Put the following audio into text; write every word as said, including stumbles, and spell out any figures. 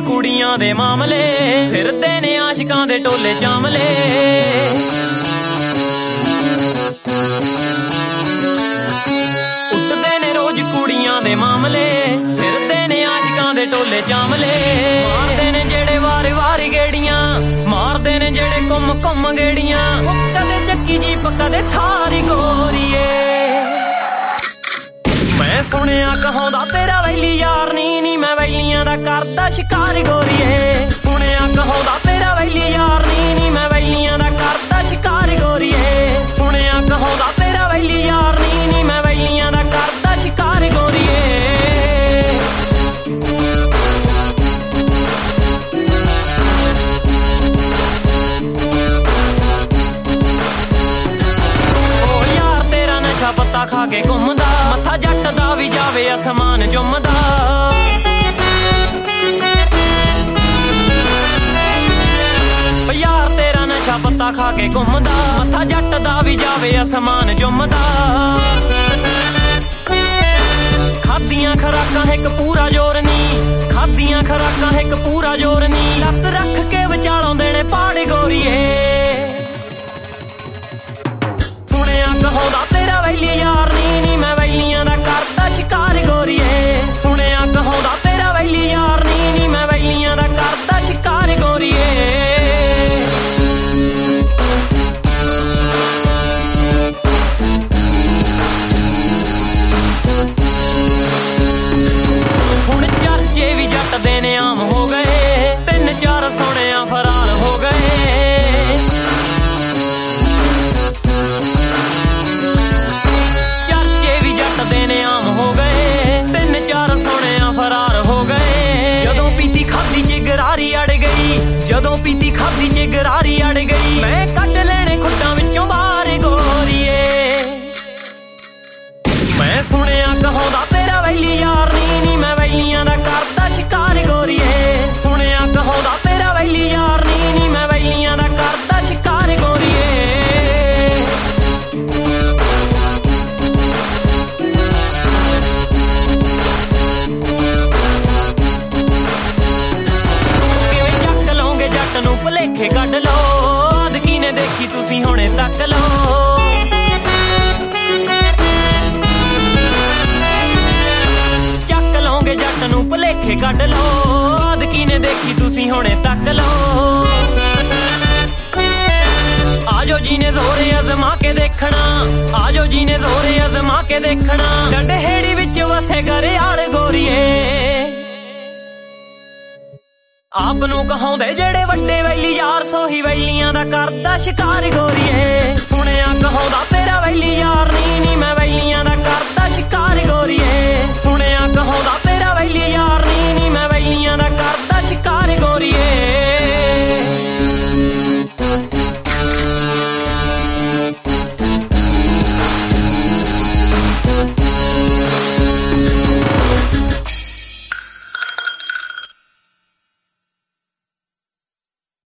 ਕੁੜੀਆਂ ਦੇ ਮਾਮਲੇ, ਫਿਰਦੇ ਨੇ ਆਸ਼ਿਕਾਂ ਦੇ ਟੋਲੇ ਚਾਮਲੇ। ਉੱਠਦੇ ਨੇ ਰੋਜ਼ ਕੁੜੀਆਂ ਦੇ ਮਾਮਲੇ, ਫਿਰਦੇ ਨੇ ਆਸ਼ਿਕਾਂ ਦੇ ਟੋਲੇ ਚਾਮਲੇ। ਮਾਰਦੇ ਨੇ ਜਿਹੜੇ ਵਾਰੀ ਵਾਰੀ ਗੇੜੀਆਂ, ਮਾਰਦੇ ਨੇ ਜਿਹੜੇ ਘੁੰਮ ਘੁੰਮ ਗੇੜੀਆਂ। ਕਦੇ ਚੱਕੀ ਜੀਪ ਕਦੇ ਥਾਰੀ ਗੋਰੀਏ। ਮੈਂ ਸੁਣਿਆ ਕਹਾਉਂਦਾ ਤੇਰਾ ਵੈਲੀ ਯਾਰ ਨੀ, ਨੀ ਮੈਂ ਵੈਲੀਆਂ ਦਾ ਕਰਦਾ ਸ਼ਿਕਾਰ ਗੋਰੀਏ। ਸੁਣਿਆ ਕਹਾਉਂਦਾ ਤੇਰਾ ਵੈਲੀ ਯਾਰ ਨੀ, ਨੀ ਮੈਂ ਵੈਲੀਆਂ ਦਾ ਕਰਦਾ ਸ਼ਿਕਾਰ ਗੋਰੀਏ। ਸੁਣਿਆ ਕਹਾਉਂਦਾ ਤੇਰਾ ਵੈਲੀ ਯਾਰ ਨੀ, ਨੀ ਮੈਂ ਵੈਲੀਆਂ ਦਾ ਕਰਦਾ ਸ਼ਿਕਾਰ ਗੋਰੀਏ। ਓ ਯਾਰ ਤੇਰਾ ਨਸ਼ਾ ਪੱਤਾ ਖਾ ਕੇ ਘੁੰਮਦਾ, ਮੱਥਾ ਜੱਟ ਦਾ ਵੀ ਜਾਵੇ ਅਸਮਾਨ ਚੁੰਮਦਾ। ਯਾਰ ਤੇਰਾ ਨਸ਼ਾ ਪੱਤਾ ਖਾ ਕੇ ਘੁੰਮਦਾ, ਮੱਥਾ ਜੱਟ ਦਾ ਵੀ ਜਾਵੇ ਅਸਮਾਨ ਚੁੰਮਦਾ। ਖਾਦੀਆਂ ਖਰਾਕਾਂ ਇੱਕ ਪੂਰਾ ਜ਼ੋਰ ਨੀ, ਖਾਦੀਆਂ ਖਰਾਕਾਂ ਇੱਕ ਪੂਰਾ ਜ਼ੋਰ ਨੀ। ਲੱਤ ਰੱਖ ਕੇ ਵਿਚਾਲਾਉਂਦੇ ਨੇ ਪਾੜ ਗੋਰੀਏ। ਸੁਣਿਆ ਕਹਾਉਂਦਾ ਤੇਰਾ ਵੈਲੀ ਯਾਰ ਨੀ, ਨੀ ਮੈਂ ਵੈਲੀਆਂ ਦਾ ਕਰਦਾ ਸ਼ਿਕਾਰ ਗੋਰੀਏ। ਸੁਣਿਆ ਕਹਾਉਂਦਾ ਤੇਰਾ ਵੈਲੀ ਯਾਰ ਨੀ, ਨੀ ਮੈਂ ਵੈਲੀਆਂ ਦਾ ਕਰਦਾ ਸ਼ਿਕਾਰ ਗੋਰੀਏ। ਹੁਣ ਚਰਚੇ ਵੀ ਜੱਟ ਦੇ ਨੇ ਆਮ ਹੋ ਗਏ, ਤਿੰਨ ਚਾਰ ਸੋਹਣਿਆਂ ਫਰਾਰ ਹੋ ਗਏ। ਚਰਚੇ ਵੀ ਜੱਟ ਦੇ ਨੇ ਆਮ ਹੋ ਗਏ, ਤਿੰਨ ਚਾਰ ਸੋਹਣਿਆਂ ਫਰਾਰ ਹੋ ਗਏ। ਜਦੋਂ ਪੀਤੀ ਖਾਦੀ ਚ ਗਰਾਰੀ ਅੜ ਗਈ, ਜਦੋਂ ਪੀਤੀ ਖਾਦੀ ਚ ਗਰਾਰੀ ਅੜ ਗਈ। ਮੈਂ ਕੱਢ ਲੈਣੇ ਖੁੱਡਾਂ ਵਿੱਚੋਂ ਬਾਹਰ ਗੋਰੀਏ। ਮੈਂ ਸੁਣਿਆ ਕਹਾਉਂਦਾ ਤੇਰਾ ਵੈਲੀ ਯਾਰ ਨੀ, ਨੀ ਮੈਂ ਵੈਲੀਆਂ ਦਾ ਕਰਦਾ ਸ਼ਿਕਾਰ ਗੋਰੀਏ। ਸੁਣਿਆ ਕਹਾਉਂਦਾ ਤੇਰਾ ਵੈਲੀ ਯਾਰ ਨੀ, ਨੀ ਮੈਂ ਵੈਲੀਆਂ ਦਾ ਕਰਦਾ ਸ਼ਿਕਾਰ ਗੋਰੀਏ। ਕਿਵੇਂ ਚੱਕ ਲਓਗੇ ਜੱਟ ਨੂੰ ਭੁਲੇਖੇ ਕੱਢ ਲਓ, ਅਦਕੀ ਨੇ ਦੇਖੀ ਤੁਸੀਂ ਹੁਣੇ ਤੱਕ ਲਓ। ਜੱਟ ਨੂੰ ਭੁਲੇਖੇ ਕੱਢ ਲਓ, ਅਦਕੀ ਨੇ ਦੇਖੀ ਤੁਸੀਂ ਹੁਣੇ ਤੱਕ ਲਓ। ਆਜੋ ਜੀ ਨੇ ਜ਼ੋਰੇ ਅਜ਼ਮਾ ਕੇ ਦੇਖਣਾ, ਆਜੋ ਜੀ ਨੇ ਜ਼ੋਰੇ ਅਜ਼ਮਾ ਕੇ ਦੇਖਣਾ। ਡੰਡਹੇੜੀ ਵਿੱਚ ਵਸੇ ਗਰਿਆਲ ਗੋਰੀਏ। ਆਪ ਨੂੰ ਕਹਾਉਂਦੇ ਜਿਹੜੇ ਵੱਡੇ ਵੈਲੀ ਯਾਰ, ਸੋਹੀ ਵੈਲੀਆਂ ਦਾ ਕਰਦਾ ਸ਼ਿਕਾਰ ਗੋਰੀਏ। ਸੁਣਿਆ ਕਹਾਉਂਦਾ ਤੇਰਾ ਵੈਲੀ ਯਾਰ